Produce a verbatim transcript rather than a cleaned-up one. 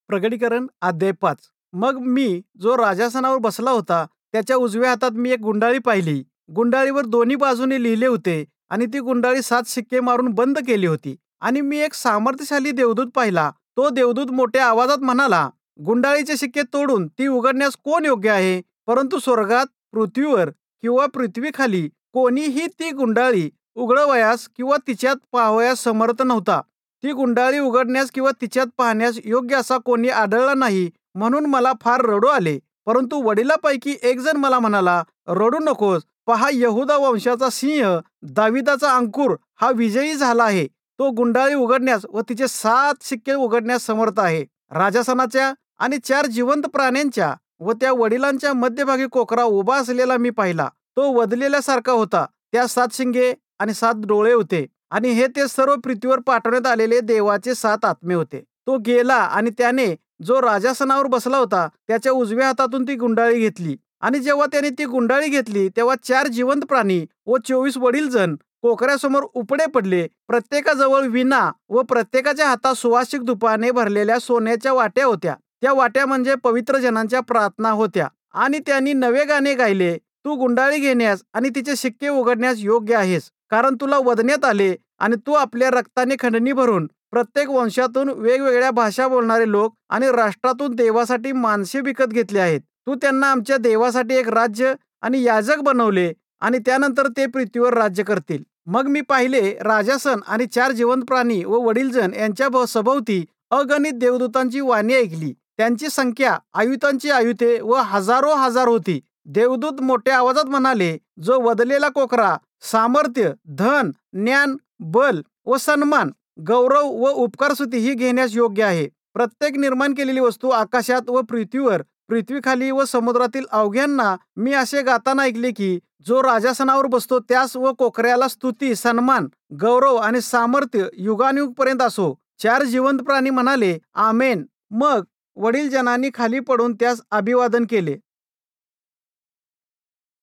प्रगटीकरण अध्याय पाच. मग मी जो राजासनावर बसला होता त्याच्या उजव्या हातात मी एक गुंडाळी पाहिली. गुंडाळीवर दोन्ही बाजूने लिहिले होते आणि ती गुंडाळी सात शिक्के मारून बंद केली होती. आणि मी एक सामर्थ्यशाली देवदूत पाहिला. तो देवदूत मोठ्या आवाजात म्हणाला, गुंडाळीचे शिक्के तोडून ती उघडण्यास कोण योग्य आहे? परंतु स्वर्गात, पृथ्वीवर किंवा पृथ्वीखाली कोणीही ती गुंडाळी उघडवयास किंवा तिच्यात पाहावयास समर्थ नव्हता. ती गुंडाळी उघडण्यास किंवा तिच्यात पाहण्यास योग्य असा कोणी आढळला नाही, म्हणून मला फार रडू आले. परंतु वडिलांपैकी एक जण मला म्हणाला, रडू नकोस, पहा यहूदा वंशाचा सिंह, दाविदाचा अंकुर हा विजयी झाला आहे. तो गुंडाळी उघडण्यास व तिचे सात शिक्के उघडण्यास समर्थ आहे. राजासनाच्या आणि चार जिवंत प्राण्यांच्या व त्या वडिलांच्या मध्यभागी कोकरा उभा असलेला मी पाहिला. तो वदलेल्यासारखा होता. त्या सात शिंगे आणि सात डोळे होते आणि हे ते सर्व पृथ्वीवर पाठवण्यात आलेले देवाचे सात आत्मे होते. तो गेला आणि त्याने जो राजासनावर बसला होता त्याच्या उजव्या हातातून ती गुंडाळी घेतली. आणि जेव्हा त्याने ती गुंडाळी घेतली तेव्हा चार जिवंत प्राणी व चोवीस वडील जण कोकऱ्यासमोर उपडे पडले. प्रत्येकाजवळ विणा व प्रत्येकाच्या हातात सुवासिक धुपाने भरलेल्या सोन्याच्या वाट्या होत्या. त्या वाट्या म्हणजे पवित्र जनांच्या प्रार्थना होत्या. आणि त्यांनी नवे गाणे गायले, तू गुंडाळी घेण्यास आणि तिचे शिक्के उघडण्यास योग्य आहेस, कारण तुला वधण्यात आले आणि तू आपल्या रक्ताने खंडणी भरून प्रत्येक वंशातून, वेगवेगळ्या भाषा बोलणारे लोक आणि राष्ट्रातून देवासाठी माणसे विकत घेतले आहेत. तू त्यांना आमच्या देवासाठी एक राज्य आणि याजक बनवले आणि त्यानंतर ते पृथ्वीवर राज्य करतील. मग मी पाहिले, राजासन आणि चार जिवंत प्राणी व वडीलजण यांच्या सभोवती अगणित देवदूतांची वाणी ऐकली. त्यांची संख्या आयुतांची आयुते व हजारो हजार होती. देवदूत मोठ्या आवाजात म्हणाले, जो वदलेला कोकरा सामर्थ्य, धन, ज्ञान, बल व सन्मान, गौरव व उपकारस्तुती ही घेण्यास योग्य आहे. प्रत्येक निर्माण केलेली वस्तू आकाशात व पृथ्वीवर, पृथ्वीखाली व समुद्रातील अवघ्यांना मी असे गाताना ऐकले की, जो राजासनावर बसतो त्यास व कोकऱ्याला स्तुती, सन्मान, गौरव आणि सामर्थ्य युगानुयुगपर्यंत असो. चार जिवंत प्राणी म्हणाले, आमेन. मग वडील जनांनी खाली पडून त्यास अभिवादन केले.